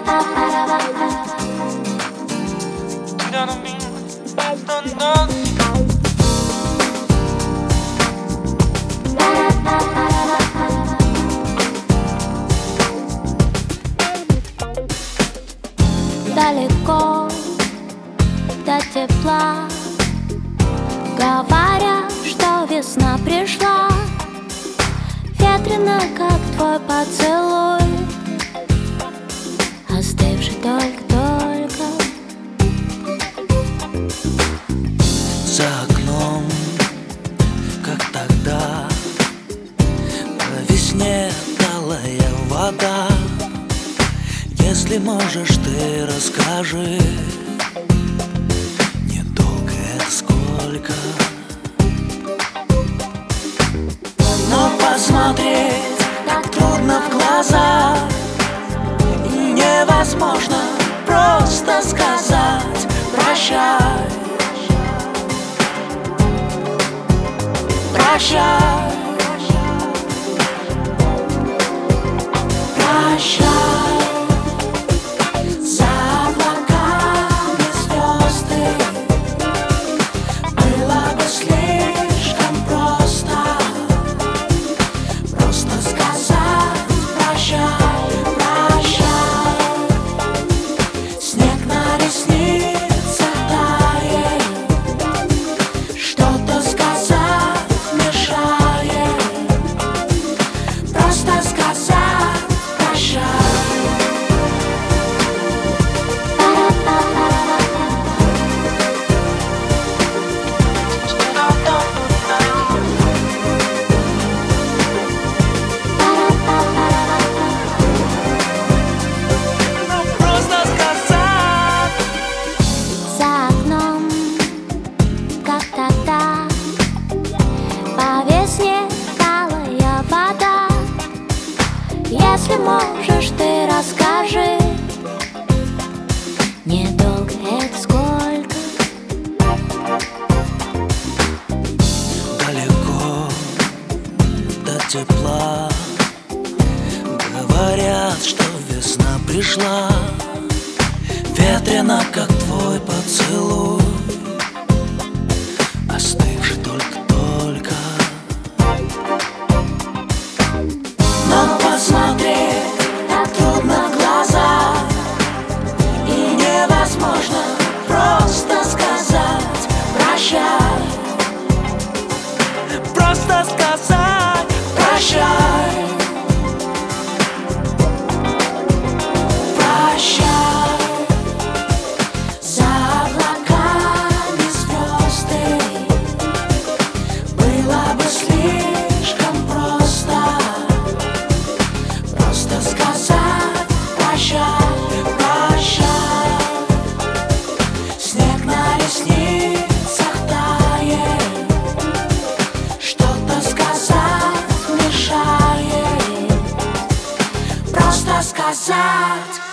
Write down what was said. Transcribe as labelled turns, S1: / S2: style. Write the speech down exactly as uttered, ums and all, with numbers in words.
S1: Далеко до тепла, говорят, что весна пришла. Ветрено, как твой поцелуй, остывший только-только.
S2: За окном, как тогда, по весне талая вода. Если можешь, ты расскажи, недолго это сколько. Но посмотреть так трудно в глаза, и невозможно просто сказать прощай. Прощай. Прощай.
S1: Если можешь, ты расскажи, недолго это сколько.
S2: Далеко до тепла, говорят, что весна пришла. Ветрено, как твой поцелуй, остывший только-только. Но посмотреть так трудно в глаза, и невозможно просто сказать прощай. Просто сказать прощай. Прощай. За облаками звезды было бы слишком просто просто сказать прощай, прощай. Снег на ресницах тает, что-то сказать мешает. Просто сказать